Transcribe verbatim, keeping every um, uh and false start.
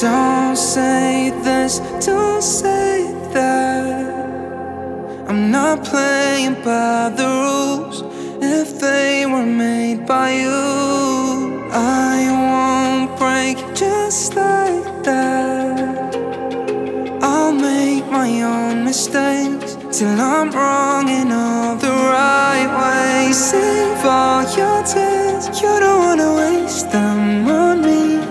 Don't say this, don't say that. I'm not playing by the rules if they were made by you. I won't break just like that. I'll make my own mistakes till I'm wrong in all the right ways. Save all your tears, you don't wanna waste them